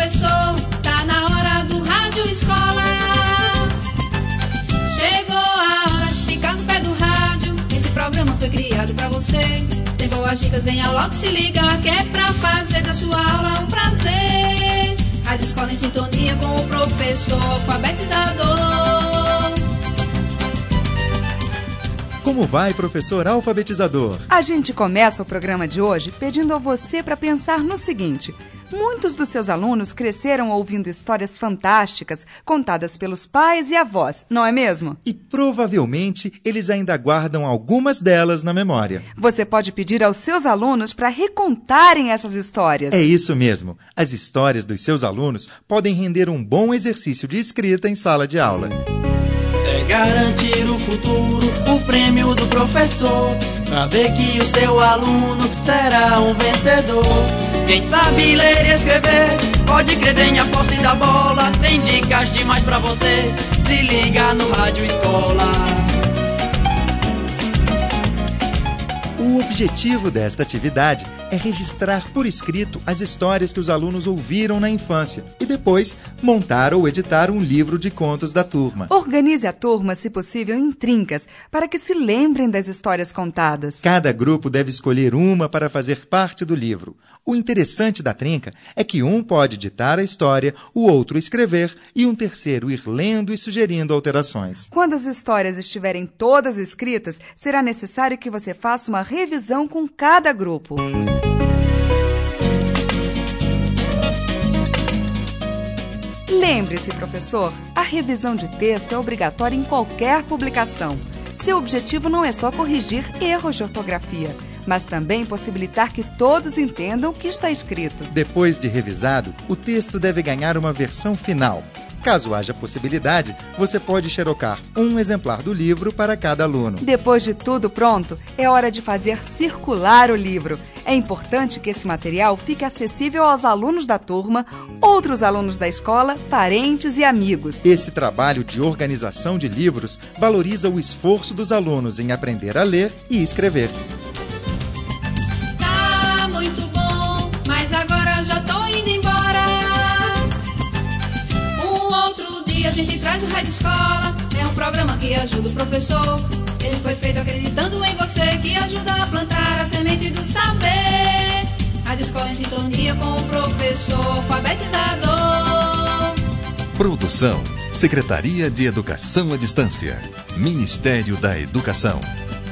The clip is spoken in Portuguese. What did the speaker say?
professor, tá na hora do Rádio Escola. Chegou a hora de ficar no pé do rádio. Esse programa foi criado pra você. Tem boas dicas, venha logo se ligar, que é pra fazer da sua aula um prazer. Rádio Escola em sintonia com o professor alfabetizador. Como vai, professor alfabetizador? A gente começa o programa de hoje pedindo a você para pensar no seguinte: muitos dos seus alunos cresceram ouvindo histórias fantásticas contadas pelos pais e avós, não é mesmo? E provavelmente eles ainda guardam algumas delas na memória. Você pode pedir aos seus alunos para recontarem essas histórias. É isso mesmo. As histórias dos seus alunos podem render um bom exercício de escrita em sala de aula. É garantir o futuro, o prêmio do professor. Saber que o seu aluno será um vencedor. Quem sabe ler e escrever, pode crer, tem a posse da bola. Tem dicas demais pra você, se liga no Rádio Escola. O objetivo desta atividade é registrar por escrito as histórias que os alunos ouviram na infância e depois montar ou editar um livro de contos da turma. Organize a turma, se possível, em trincas, para que se lembrem das histórias contadas. Cada grupo deve escolher uma para fazer parte do livro. O interessante da trinca é que um pode ditar a história, o outro escrever e um terceiro ir lendo e sugerindo alterações. Quando as histórias estiverem todas escritas, será necessário que você faça uma revisão com cada grupo. Lembre-se, professor, a revisão de texto é obrigatória em qualquer publicação. Seu objetivo não é só corrigir erros de ortografia, mas também possibilitar que todos entendam o que está escrito. Depois de revisado, o texto deve ganhar uma versão final. Caso haja possibilidade, você pode xerocar um exemplar do livro para cada aluno. Depois de tudo pronto, é hora de fazer circular o livro. É importante que esse material fique acessível aos alunos da turma, outros alunos da escola, parentes e amigos. Esse trabalho de organização de livros valoriza o esforço dos alunos em aprender a ler e escrever. Tá muito bom, mas agora já tô indo embora. A gente traz o Rádio Escola, é um programa que ajuda o professor. Ele foi feito acreditando em você, que ajuda a plantar a semente do saber. Rádio Escola em sintonia com o professor alfabetizador. Produção: Secretaria de Educação à Distância, Ministério da Educação.